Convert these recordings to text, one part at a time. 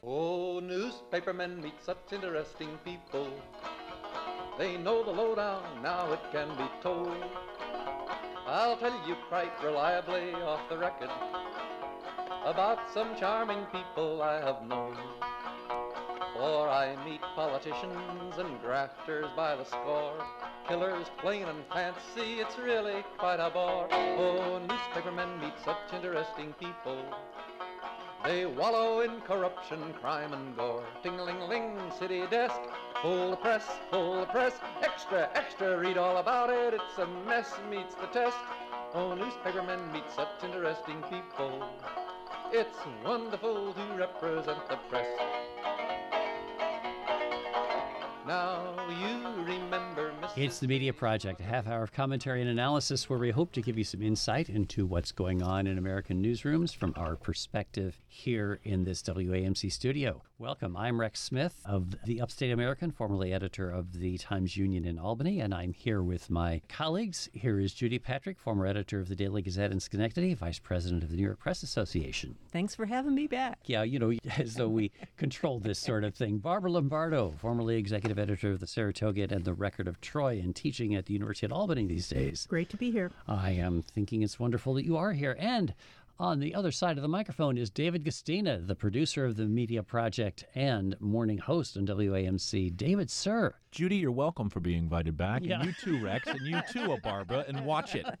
Oh, newspapermen meet such interesting people. They know the lowdown, now it can be told. I'll tell you quite reliably off the record about some charming people I have known. For I meet politicians and grafters by the score, killers plain and fancy, it's really quite a bore. Oh, newspapermen meet such interesting people. They wallow in corruption, crime and gore. Ting-a-ling-ling, city desk, full of press, extra, extra, read all about it, it's a mess, meets the test. Oh, newspapermen meet such interesting people. It's wonderful to represent the press. Now you remember Mrs. It's the Media Project, a half hour of commentary and analysis where we hope to give you some insight into what's going on in American newsrooms from our perspective here in this WAMC studio. Welcome. I'm Rex Smith of the Upstate American, formerly editor of the Times-Union in Albany, and I'm here with my colleagues. Here is Judy Patrick, former editor of the Daily Gazette in Schenectady, vice president of the New York Press Association. Thanks for having me back. Yeah, you know, as though we control this sort of thing. Barbara Lombardo, formerly executive editor of the Saratoga and the Record of Troy and teaching at the University of Albany these days. Great to be here. I am thinking it's wonderful that you are here. And on the other side of the microphone is David Gustina, the producer of the Media Project and morning host on WAMC. David, sir. Judy, you're welcome for being invited back. Yeah. And you too, Rex, and you too, Barbara, and watch it.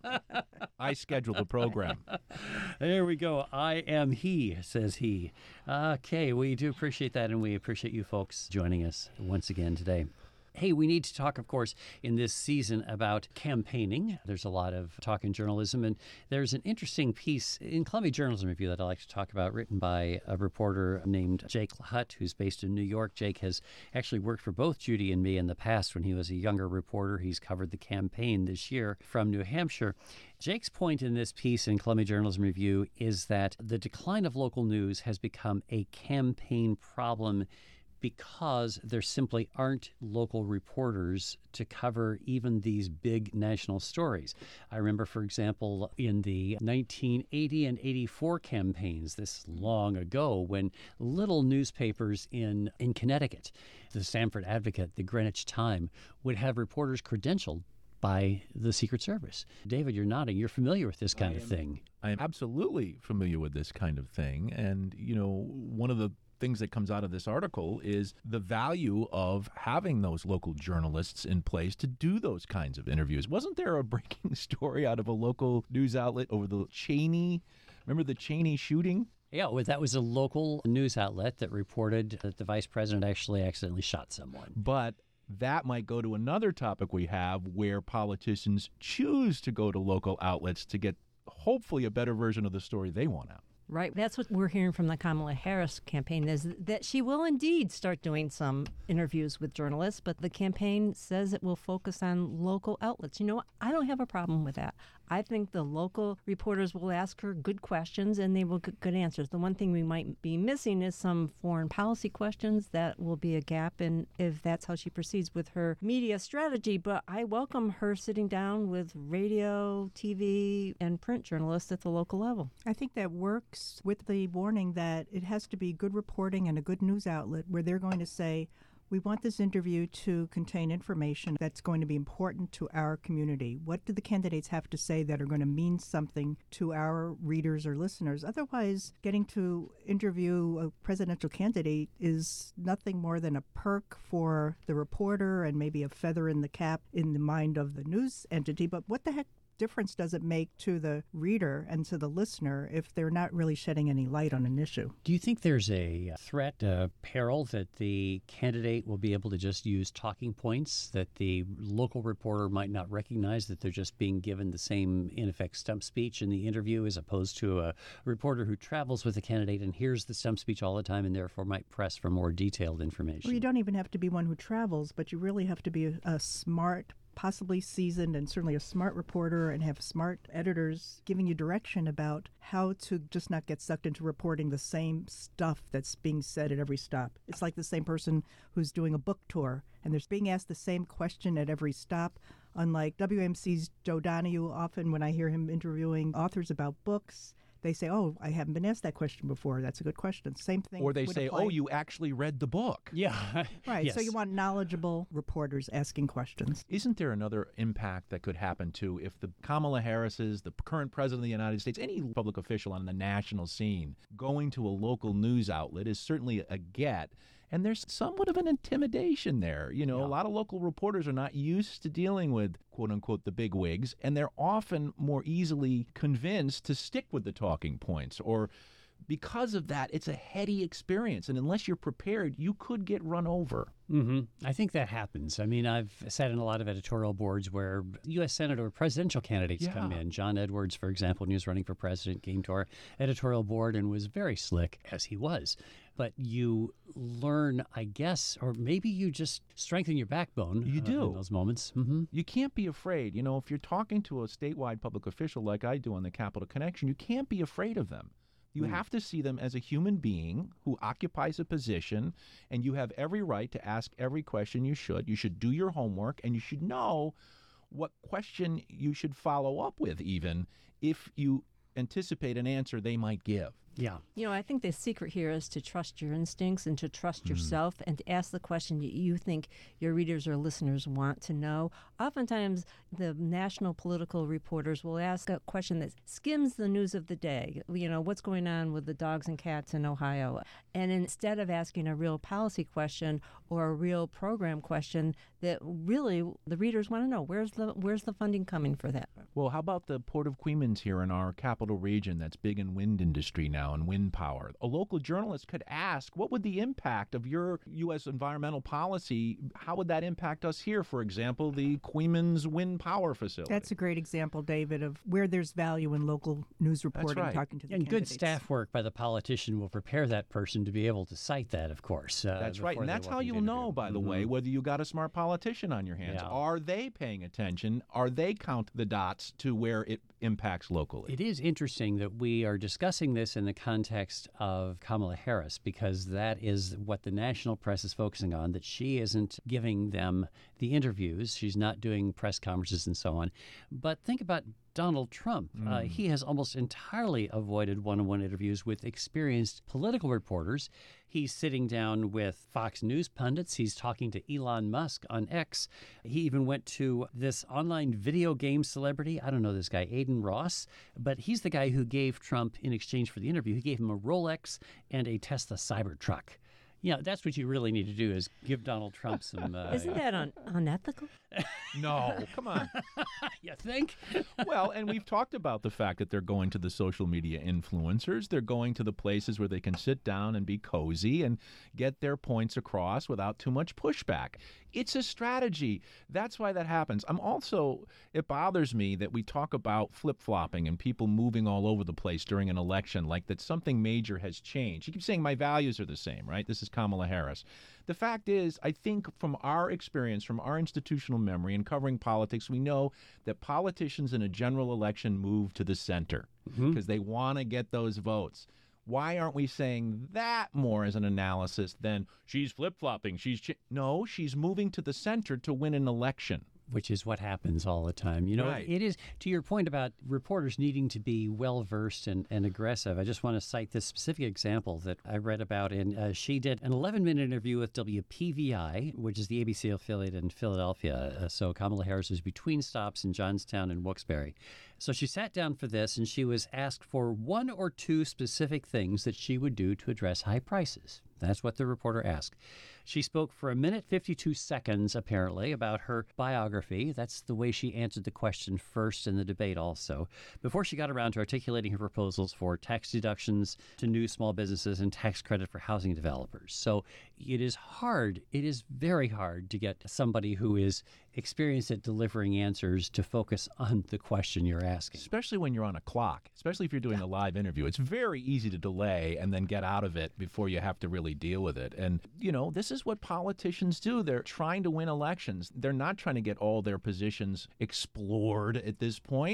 I schedule the program. There we go. I am he, says he. Okay, we do appreciate that, and we appreciate you folks joining us once again today. Hey, we need to talk, of course, in this season about campaigning. There's a lot of talk in journalism, and there's an interesting piece in Columbia Journalism Review that I'd like to talk about, written by a reporter named Jake Hutt, who's based in New York. Jake has actually worked for both Judy and me in the past when he was a younger reporter. He's covered the campaign this year from New Hampshire. Jake's point in this piece in Columbia Journalism Review is that the decline of local news has become a campaign problem because there simply aren't local reporters to cover even these big national stories. I remember, for example, in the 1980 and 84 campaigns, this long ago, when little newspapers in Connecticut, the Stamford Advocate, the Greenwich Time, would have reporters credentialed by the Secret Service. David, you're nodding. You're familiar with this kind of thing. I am absolutely familiar with this kind of thing. And, you know, one of the things that comes out of this article is the value of having those local journalists in place to do those kinds of interviews. Wasn't there a breaking story out of a local news outlet over the Cheney? Remember the Cheney shooting? Yeah, well, that was a local news outlet that reported that the vice president actually accidentally shot someone. But that might go to another topic we have where politicians choose to go to local outlets to get hopefully a better version of the story they want out. Right. That's what we're hearing from the Kamala Harris campaign, is that she will indeed start doing some interviews with journalists, but the campaign says it will focus on local outlets. You know, I don't have a problem with that. I think the local reporters will ask her good questions and they will get good answers. The one thing we might be missing is some foreign policy questions. That will be a gap in if that's how she proceeds with her media strategy. But I welcome her sitting down with radio, TV, and print journalists at the local level. I think that works with the warning that it has to be good reporting and a good news outlet where they're going to say, we want this interview to contain information that's going to be important to our community. What do the candidates have to say that are going to mean something to our readers or listeners? Otherwise, getting to interview a presidential candidate is nothing more than a perk for the reporter and maybe a feather in the cap in the mind of the news entity. But what the heck difference does it make to the reader and to the listener if they're not really shedding any light on an issue? Do you think there's a threat, a peril that the candidate will be able to just use talking points that the local reporter might not recognize, that they're just being given the same, in effect, stump speech in the interview as opposed to a reporter who travels with the candidate and hears the stump speech all the time and therefore might press for more detailed information? Well, you don't even have to be one who travels, but you really have to be a smart, possibly seasoned, and certainly a smart reporter and have smart editors giving you direction about how to just not get sucked into reporting the same stuff that's being said at every stop. It's like the same person who's doing a book tour and they're being asked the same question at every stop. Unlike WMC's Joe Donahue, often when I hear him interviewing authors about books, they say, "Oh, I haven't been asked that question before. That's a good question." Same thing. Or they would say, apply. "Oh, you actually read the book." Yeah. Right. Yes. So you want knowledgeable reporters asking questions. Isn't there another impact that could happen too if the Kamala Harris's, the current president of the United States, any public official on the national scene going to a local news outlet is certainly a get. And there's somewhat of an intimidation there. You know, Yeah. a lot of local reporters are not used to dealing with, quote unquote, the big wigs, and they're often more easily convinced to stick with the talking points. Or because of that, it's a heady experience. And unless you're prepared, you could get run over. I think that happens. I mean, I've sat in a lot of editorial boards where U.S. Senator or presidential candidates come Yeah. in. John Edwards, for example, when he was running for president, came to our editorial board and was very slick, as he was. But you learn, I guess, or maybe you just strengthen your backbone You do. in those moments. Mm-hmm. You can't be afraid. You know, if you're talking to a statewide public official like I do on the Capitol Connection, you can't be afraid of them. You have to see them as a human being who occupies a position, and you have every right to ask every question you should. You should do your homework, and you should know what question you should follow up with, even if you anticipate an answer they might give. Yeah. You know, I think the secret here is to trust your instincts and to trust yourself and to ask the question that you think your readers or listeners want to know. Oftentimes, the national political reporters will ask a question that skims the news of the day. You know, what's going on with the dogs and cats in Ohio? And instead of asking a real policy question or a real program question that really the readers want to know, where's the funding coming for that? Well, how about the Port of Queens here in our capital region that's big in wind industry now and wind power? A local journalist could ask, what would the impact of your U.S. environmental policy, how would that impact us here? For example, the Queens wind power facility. That's a great example, David, of where there's value in local news reporting, right. talking to the And good candidates. staff work by the politician will prepare that person to be able to cite that, of course. That's right. before And they that's walk how into you'll know, interview. by the way, whether you got a smart politician on your hands. Yeah. Are they paying attention? Are they count the dots to where it impacts locally? It is interesting that we are discussing this in the context of Kamala Harris, because that is what the national press is focusing on, that she isn't giving them the interviews. She's not doing press conferences and so on. But think about Donald Trump. He has almost entirely avoided one-on-one interviews with experienced political reporters. He's sitting down with Fox News pundits. He's talking to Elon Musk on X. He even went to this online video game celebrity. I don't know this guy, Aiden Ross, but he's the guy who gave Trump, in exchange for the interview, he gave him a Rolex and a Tesla Cybertruck. Yeah, that's what you really need to do is give Donald Trump some... Isn't that unethical? No, come on. You think? Well, and we've talked about the fact that they're going to the social media influencers. They're going to the places where they can sit down and be cozy and get their points across without too much pushback. It's a strategy. That's why that happens. It bothers me that we talk about flip-flopping and people moving all over the place during an election, like that something major has changed. You keep saying my values are the same, right? This is Kamala Harris. The fact is, I think from our experience, from our institutional memory in covering politics, we know that politicians in a general election move to the center because they want to get those votes. Why aren't we saying that more as an analysis than she's flip-flopping? No, she's moving to the center to win an election. Which is what happens all the time. You know, Right. It is, to your point about reporters needing to be well-versed and aggressive, I just want to cite this specific example that I read about. She did an 11-minute interview with WPVI, which is the ABC affiliate in Philadelphia. So Kamala Harris was between stops in Johnstown and Wilkes-Barre. So she sat down for this, and she was asked for one or two specific things that she would do to address high prices. That's what the reporter asked. She spoke for 1 minute 52 seconds, apparently, about her biography. That's the way she answered the question first in the debate also, before she got around to articulating her proposals for tax deductions to new small businesses and tax credit for housing developers. So it is very hard to get somebody who is experienced at delivering answers to focus on the question you're asking. Especially when you're on a clock, especially if you're doing a live interview. It's very easy to delay and then get out of it before you have to really deal with it. And, you know, this is what politicians do. They're trying to win elections. They're not trying to get all their positions explored at this point.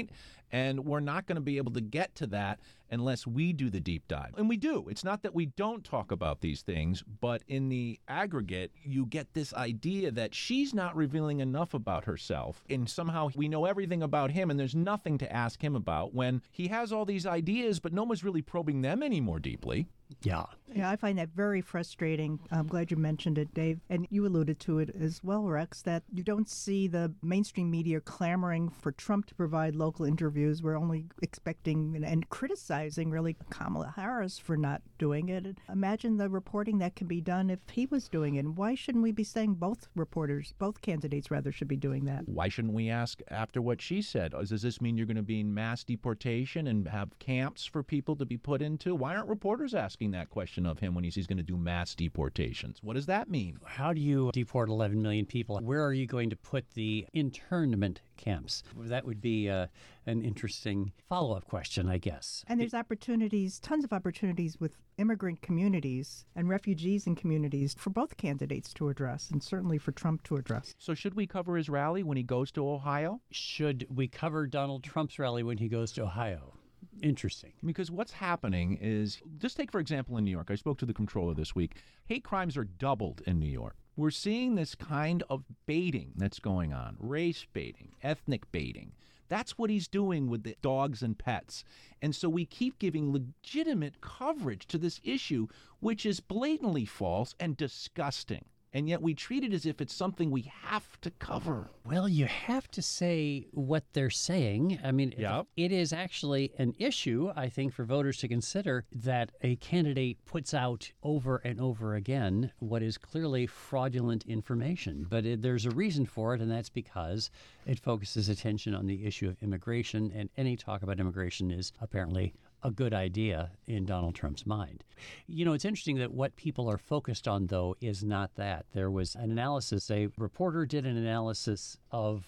And we're not going to be able to get to that unless we do the deep dive. And we do. It's not that we don't talk about these things, but in the aggregate, you get this idea that she's not revealing enough about herself. And somehow we know everything about him, and there's nothing to ask him about when he has all these ideas, but no one's really probing them any more deeply. Yeah. Yeah, I find that very frustrating. I'm glad you mentioned it, Dave. And you alluded to it as well, Rex, that you don't see the mainstream media clamoring for Trump to provide local interviews. We're only expecting and criticizing, really, Kamala Harris for not doing it. And imagine the reporting that can be done if he was doing it. And why shouldn't we be saying both candidates, should be doing that? Why shouldn't we ask after what she said? Does this mean you're going to be in mass deportation and have camps for people to be put into? Why aren't reporters asking that question of him when he's going to do mass deportations? What does that mean? How do you deport 11 million people? Where are you going to put the internment camps? That would be an interesting follow-up question, I guess. And there's opportunities, tons of opportunities with immigrant communities and refugees in communities for both candidates to address, and certainly for Trump to address. So should we cover his rally when he goes to Ohio? Should we cover Donald Trump's rally when he goes to Ohio? Interesting. Because what's happening is, just take, for example, in New York, I spoke to the comptroller this week, hate crimes are doubled in New York. We're seeing this kind of baiting that's going on, race baiting, ethnic baiting. That's what he's doing with the dogs and pets. And so we keep giving legitimate coverage to this issue, which is blatantly false and disgusting. And yet we treat it as if it's something we have to cover. Well, you have to say what they're saying. I mean, it is actually an issue, I think, for voters to consider that a candidate puts out over and over again what is clearly fraudulent information. But there's a reason for it, and that's because it focuses attention on the issue of immigration, and any talk about immigration is apparently a good idea in Donald Trump's mind. You know, it's interesting that what people are focused on, though, is not that. There was an analysis, a reporter did an analysis of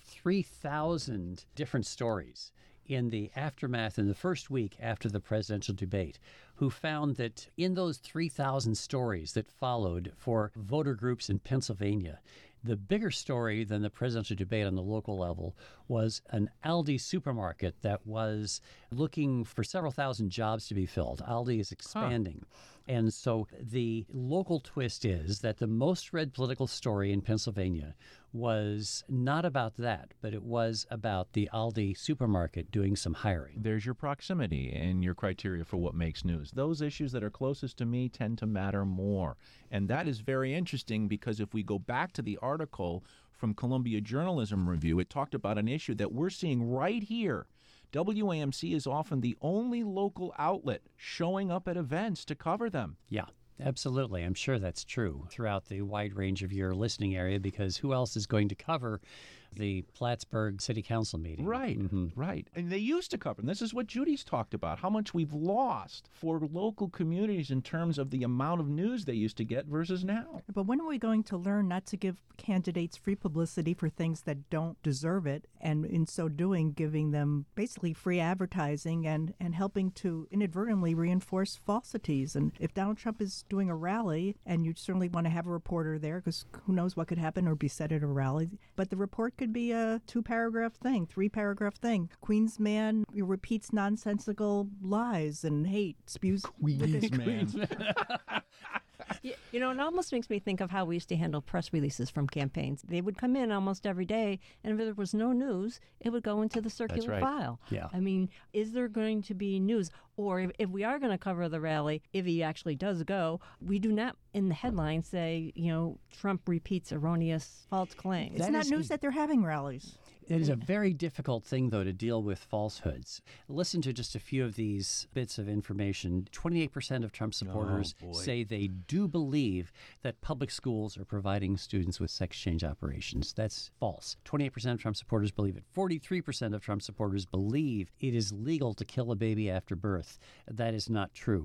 3,000 different stories in the aftermath in the first week after the presidential debate, who found that in those 3,000 stories that followed for voter groups in Pennsylvania, the bigger story than the presidential debate on the local level was an Aldi supermarket that was looking for several thousand jobs to be filled. Aldi is expanding. And so the local twist is that the most read political story in Pennsylvania was not about that, but it was about the Aldi supermarket doing some hiring. There's your proximity and your criteria for what makes news. Those issues that are closest to me tend to matter more. And that is very interesting because if we go back to the article from Columbia Journalism Review, it talked about an issue that we're seeing right here. WAMC is often the only local outlet showing up at events to cover them. Yeah. Absolutely. I'm sure that's true throughout the wide range of your listening area, because who else is going to cover the Plattsburgh City Council meeting? Right, right. And they used to cover, and this is what Judy's talked about, how much we've lost for local communities in terms of the amount of news they used to get versus now. But when are we going to learn not to give candidates free publicity for things that don't deserve it, and in so doing, giving them basically free advertising and helping to inadvertently reinforce falsities? And if Donald Trump is doing a rally, and you certainly want to have a reporter there, because who knows what could happen or be said at a rally, but the report could be a 2-paragraph thing, 3-paragraph thing. Queens man repeats nonsensical lies and hate, spews. Queens man. You know, it almost makes me think of how we used to handle press releases from campaigns. They would come in almost every day, and if there was no news, it would go into the circular file. Yeah. I mean, is there going to be news? Or if we are going to cover the rally, if he actually does go, we do not in the headline say, you know, Trump repeats erroneous false claims. It's not news that they're having rallies. It is a very difficult thing, though, to deal with falsehoods. Listen to just a few of these bits of information. 28% of Trump supporters say they do believe that public schools are providing students with sex change operations. That's false. 28% of Trump supporters believe it. 43% of Trump supporters believe it is legal to kill a baby after birth. That is not true.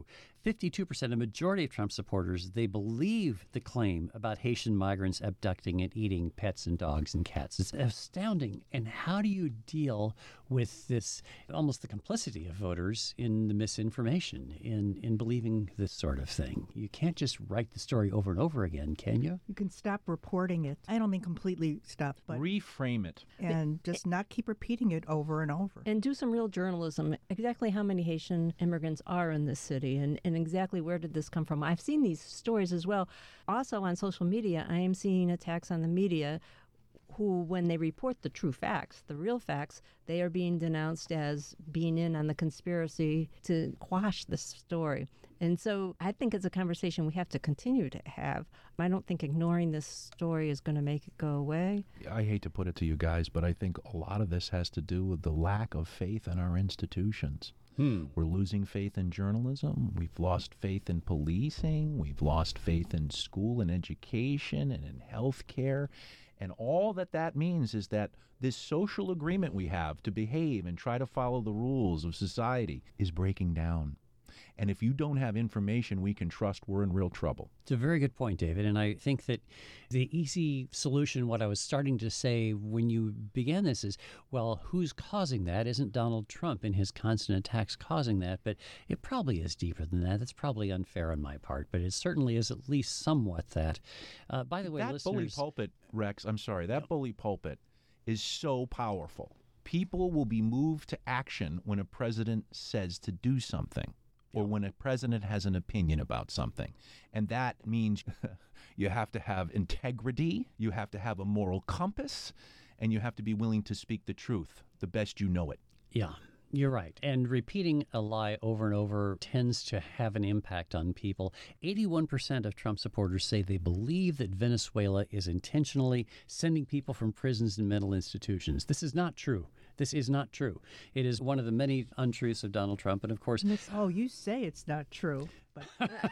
52%, a majority of Trump supporters, they believe the claim about Haitian migrants abducting and eating pets and dogs and cats. It's astounding. And how do you deal with this, almost the complicity of voters in the misinformation, in believing this sort of thing? You can't just write the story over and over again, can you? You can stop reporting it. I don't mean completely stop, but reframe it. And just not keep repeating it over and over. And do some real journalism. Exactly how many Haitian immigrants are in this city, and exactly where did this come from? I've seen these stories as well. Also on social media, I am seeing attacks on the media who, when they report the true facts, the real facts, they are being denounced as being in on the conspiracy to quash this story. And so I think it's a conversation we have to continue to have. I don't think ignoring this story is going to make it go away. I hate to put it to you guys, but I think a lot of this has to do with the lack of faith in our institutions. We're losing faith in journalism. We've lost faith in policing. We've lost faith in school and education and in health care. And all that means is that this social agreement we have to behave and try to follow the rules of society is breaking down. And if you don't have information we can trust, we're in real trouble. It's a very good point, David. And I think that the easy solution, what I was starting to say when you began this is, well, who's causing that? Isn't Donald Trump and his constant attacks causing that? But it probably is deeper than that. That's probably unfair on my part, but it certainly is at least somewhat that. By the way, that listeners... bully pulpit, Rex, I'm sorry, that bully pulpit is so powerful. People will be moved to action when a president says to do something, or when a president has an opinion about something. And that means you have to have integrity, you have to have a moral compass, and you have to be willing to speak the truth the best you know it. Yeah, you're right. And repeating a lie over and over tends to have an impact on people. 81% of Trump supporters say they believe that Venezuela is intentionally sending people from prisons and mental institutions. This is not true. This is not true. It is one of the many untruths of Donald Trump. And of course... Oh, you say it's not true. But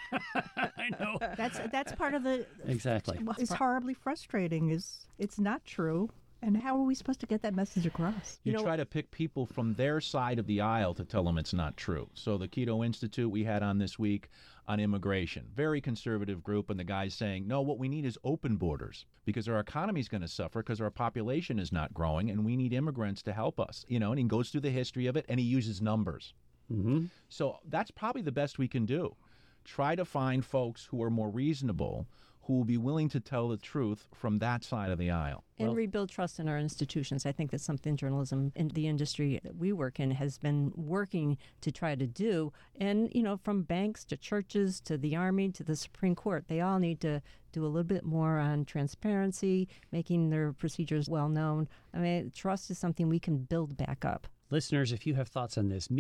I know. That's part of the... Exactly. It's horribly frustrating. It's not true. And how are we supposed to get that message across? You try to pick people from their side of the aisle to tell them it's not true. So the Keto Institute we had on this week on immigration, very conservative group, and the guy's saying, no, what we need is open borders because our economy's going to suffer because our population is not growing, and we need immigrants to help us. And he goes through the history of it, and he uses numbers. Mm-hmm. So that's probably the best we can do. Try to find folks who are more reasonable, who will be willing to tell the truth from that side of the aisle. And rebuild trust in our institutions. I think that's something journalism in the industry that we work in has been working to try to do. And, from banks to churches to the Army to the Supreme Court, they all need to do a little bit more on transparency, making their procedures well known. I mean, trust is something we can build back up. Listeners, if you have thoughts on this,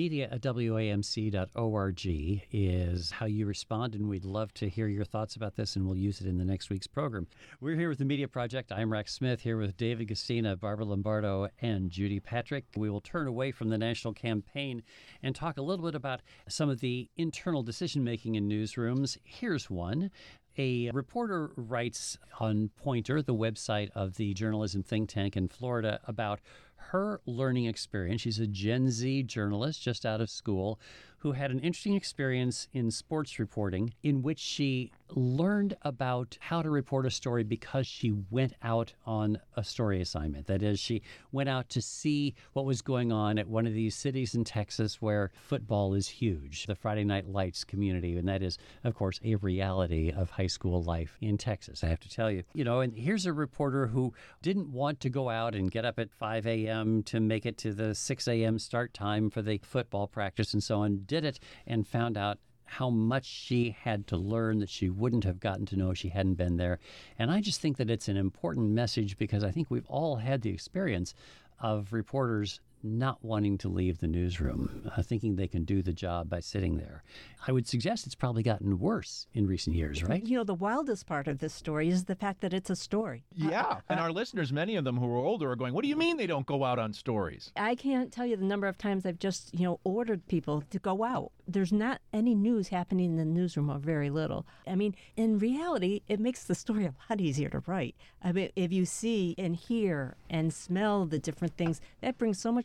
media@wamc.org is how you respond, and we'd love to hear your thoughts about this, and we'll use it in the next week's program. We're here with the Media Project. I'm Rex Smith, here with David Gastina, Barbara Lombardo, and Judy Patrick. We will turn away from the national campaign and talk a little bit about some of the internal decision-making in newsrooms. Here's one. A reporter writes on Pointer, the website of the journalism think tank in Florida, about her learning experience. She's a Gen Z journalist just out of school who had an interesting experience in sports reporting in which she learned about how to report a story because she went out on a story assignment. That is, she went out to see what was going on at one of these cities in Texas where football is huge, the Friday Night Lights community. And that is, of course, a reality of high school life in Texas, I have to tell you. And here's a reporter who didn't want to go out and get up at 5 a.m. to make it to the 6 a.m. start time for the football practice and so on, did it and found out how much she had to learn that she wouldn't have gotten to know if she hadn't been there. And I just think that it's an important message because I think we've all had the experience of reporters not wanting to leave the newsroom, thinking they can do the job by sitting there. I would suggest it's probably gotten worse in recent years, right? The wildest part of this story is the fact that it's a story. Yeah, and our listeners, many of them who are older, are going, what do you mean they don't go out on stories? I can't tell you the number of times I've just, ordered people to go out. There's not any news happening in the newsroom, or very little. I mean, in reality, it makes the story a lot easier to write. I mean, if you see and hear and smell the different things, that brings so much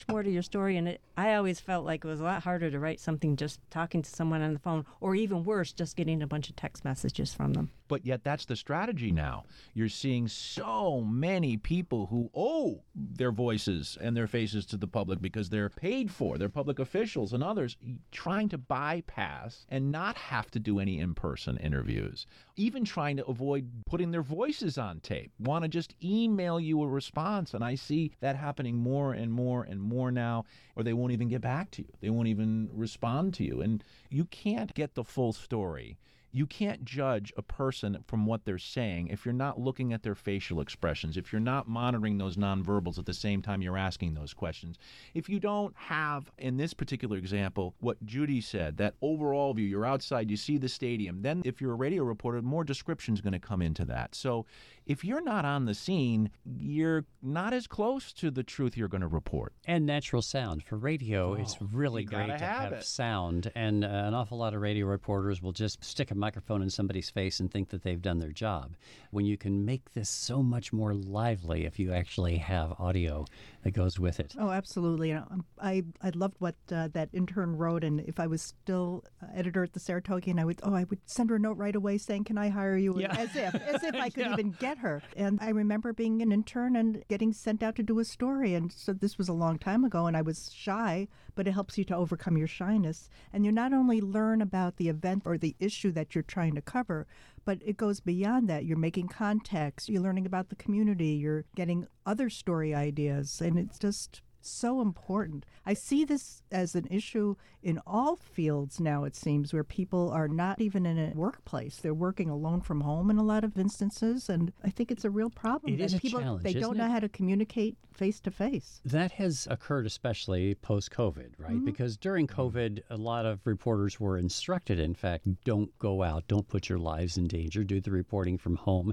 more to your story, and I always felt like it was a lot harder to write something just talking to someone on the phone, or even worse, just getting a bunch of text messages from them. But yet that's the strategy now. You're seeing so many people who owe their voices and their faces to the public because they're paid for. They're public officials and others trying to bypass and not have to do any in-person interviews, even trying to avoid putting their voices on tape, want to just email you a response. And I see that happening more and more and more now, or they won't even get back to you. They won't even respond to you. And you can't get the full story. You can't judge a person from what they're saying if you're not looking at their facial expressions, if you're not monitoring those nonverbals at the same time you're asking those questions. If you don't have, in this particular example, what Judy said, that overall view, you're outside, you see the stadium, then if you're a radio reporter, more description is going to come into that. So if you're not on the scene, you're not as close to the truth you're going to report. And natural sound. For radio, it's really you great gotta to have have it. sound. And an awful lot of radio reporters will just stick a microphone in somebody's face and think that they've done their job, when you can make this so much more lively if you actually have audio that goes with it. Oh, absolutely. I loved what that intern wrote, and if I was still editor at the Saratogian, I would send her a note right away saying, "Can I hire you?" Yeah. As if I could even get her. And I remember being an intern and getting sent out to do a story, and so this was a long time ago, and I was shy, but it helps you to overcome your shyness, and you not only learn about the event or the issue that you're trying to cover, but it goes beyond that. You're making contacts, you're learning about the community, you're getting other story ideas, and it's just so important. I see this as an issue in all fields now, it seems, where people are not even in a workplace. They're working alone from home in a lot of instances, and I think it's a real problem. It is And a people, challenge, they don't isn't know it? how to communicate face to face. That has occurred especially post-COVID, right? Because during COVID, a lot of reporters were instructed, in fact, don't go out, don't put your lives in danger, do the reporting from home.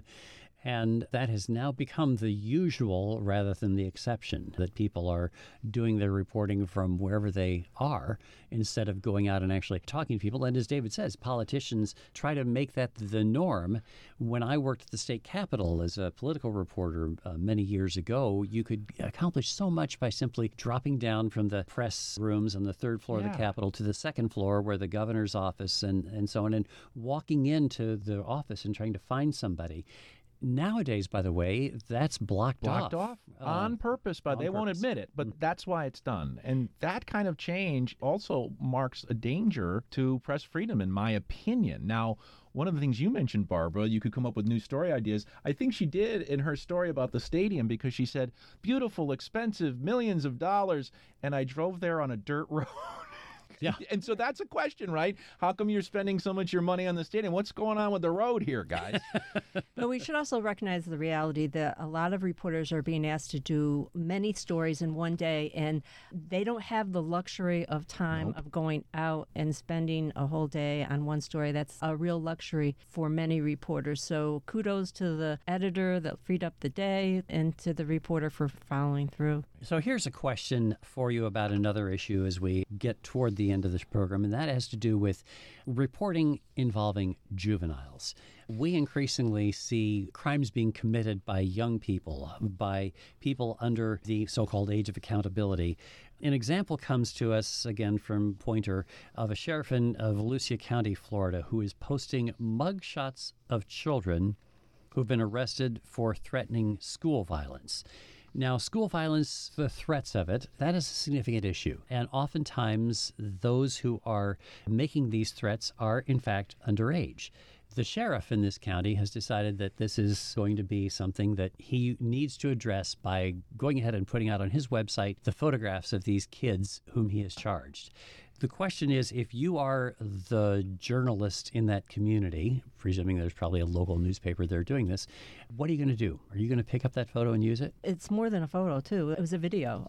And that has now become the usual rather than the exception, that people are doing their reporting from wherever they are instead of going out and actually talking to people. And as David says, politicians try to make that the norm. When I worked at the state capitol as a political reporter many years ago, you could accomplish so much by simply dropping down from the press rooms on the third floor of the Capitol to the second floor where the governor's office and so on, and walking into the office and trying to find somebody. Nowadays, by the way, that's blocked off on purpose, but they won't purpose. admit it. But that's why it's done. And that kind of change also marks a danger to press freedom, in my opinion. Now, one of the things you mentioned, Barbara, you could come up with new story ideas. I think she did in her story about the stadium, because she said, beautiful, expensive, millions of dollars, and I drove there on a dirt road. Yeah. And so that's a question, right? How come you're spending so much of your money on the stadium? What's going on with the road here, guys? But we should also recognize the reality that a lot of reporters are being asked to do many stories in one day, and they don't have the luxury of time of going out and spending a whole day on one story. That's a real luxury for many reporters. So kudos to the editor that freed up the day and to the reporter for following through. So here's a question for you about another issue as we get toward the end of this program, and that has to do with reporting involving juveniles. We increasingly see crimes being committed by young people, by people under the so-called age of accountability. An example comes to us, again, from Pointer, of a sheriff in Volusia County, Florida, who is posting mugshots of children who've been arrested for threatening school violence. Now, school violence, the threats of it, that is a significant issue. And oftentimes, those who are making these threats are, in fact, underage. The sheriff in this county has decided that this is going to be something that he needs to address by going ahead and putting out on his website the photographs of these kids whom he has charged. The question is, if you are the journalist in that community, presuming there's probably a local newspaper there doing this, what are you going to do? Are you going to pick up that photo and use it? It's more than a photo, too. It was a video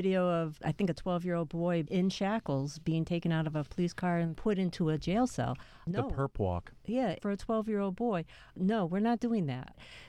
of, I think, a 12-year-old boy in shackles being taken out of a police car and put into a jail cell. No. The perp walk. Yeah, for a 12-year-old boy. No, we're not doing that.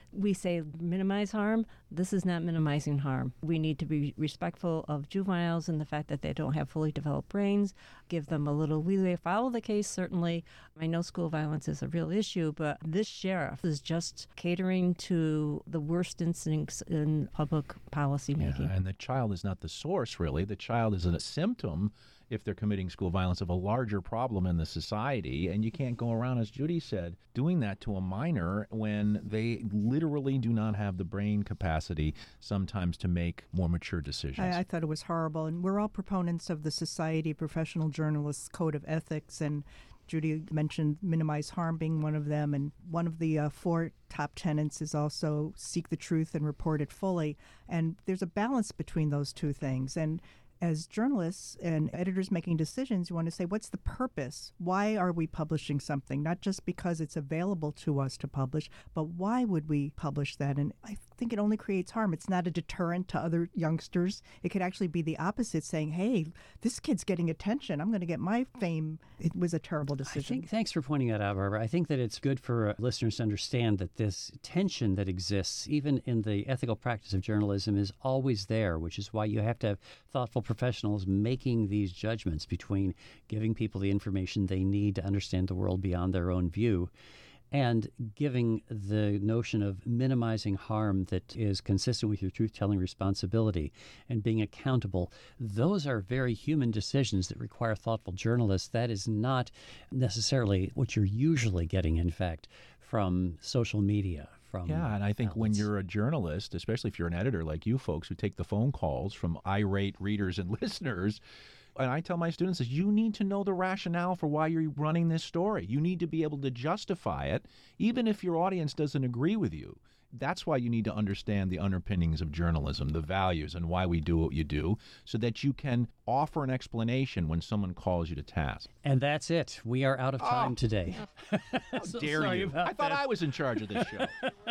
We say minimize harm. This is not minimizing harm. We need to be respectful of juveniles and the fact that they don't have fully developed brains, give them a little leeway, follow the case, certainly. I know school violence is a real issue, but this sheriff is just catering to the worst instincts in public policy making. Yeah, and the child is not the source, really. The child is a symptom, if they're committing school violence, of a larger problem in the society. And you can't go around, as Judy said, doing that to a minor when they literally do not have the brain capacity sometimes to make more mature decisions. I thought it was horrible. And we're all proponents of the Society of Professional Journalists Code of Ethics, and Judy mentioned minimize harm being one of them, and one of the 4 top tenets is also seek the truth and report it fully. And there's a balance between those two things. And as journalists and editors making decisions, you want to say, what's the purpose? Why are we publishing something? Not just because it's available to us to publish, but why would we publish that? And I think it only creates harm. It's not a deterrent to other youngsters. It could actually be the opposite, saying, hey, this kid's getting attention. I'm going to get my fame. It was a terrible decision. Thanks for pointing that out, Barbara. I think that it's good for listeners to understand that this tension that exists, even in the ethical practice of journalism, is always there, which is why you have to have thoughtful professionals making these judgments between giving people the information they need to understand the world beyond their own view and giving the notion of minimizing harm that is consistent with your truth-telling responsibility and being accountable. Those are very human decisions that require thoughtful journalists. That is not necessarily what you're usually getting, in fact, from social media. Yeah, and I think when you're a journalist, especially if you're an editor like you folks who take the phone calls from irate readers and listeners, and I tell my students is you need to know the rationale for why you're running this story. You need to be able to justify it, even if your audience doesn't agree with you. That's why you need to understand the underpinnings of journalism, the values, and why we do what you do, so that you can offer an explanation when someone calls you to task. And that's it. We are out of time today. How dare you? I thought I was in charge of this show.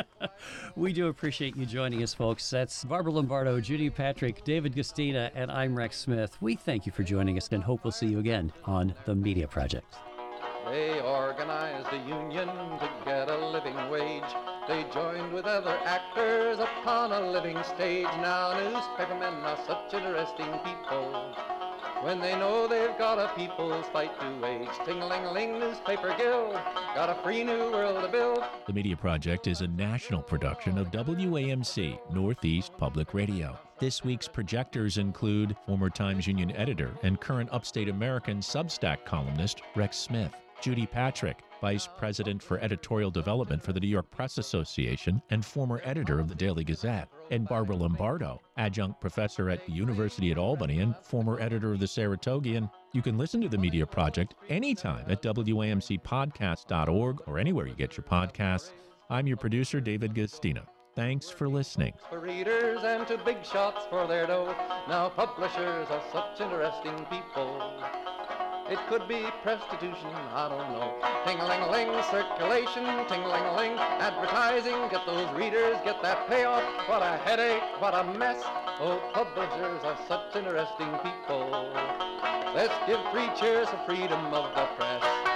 We do appreciate you joining us, folks. That's Barbara Lombardo, Judy Patrick, David Gustina, and I'm Rex Smith. We thank you for joining us and hope we'll see you again on The Media Project. They organized a union to get a living wage. They joined with other actors upon a living stage. Now newspapermen are such interesting people. When they know they've got a people's fight to wage. Ting-a-ling-a-ling, newspaper guild, got a free new world to build. The Media Project is a national production of WAMC, Northeast Public Radio. This week's projectors include former Times Union editor and current Upstate American Substack columnist Rex Smith, Judy Patrick, Vice President for Editorial Development for the New York Press Association and former editor of the Daily Gazette, and Barbara Lombardo, Adjunct Professor at the University at Albany and former editor of the Saratogian. You can listen to The Media Project anytime at WAMCpodcast.org or anywhere you get your podcasts. I'm your producer, David Gustina. Thanks for listening. For readers and to big shots for their dough. Now publishers are such interesting people. It could be prostitution, I don't know. Ting-a-ling-a-ling, circulation, ting-a-ling-a-ling, advertising, get those readers, get that payoff. What a headache, what a mess. Oh, publishers are such interesting people. Let's give 3 cheers for freedom of the press.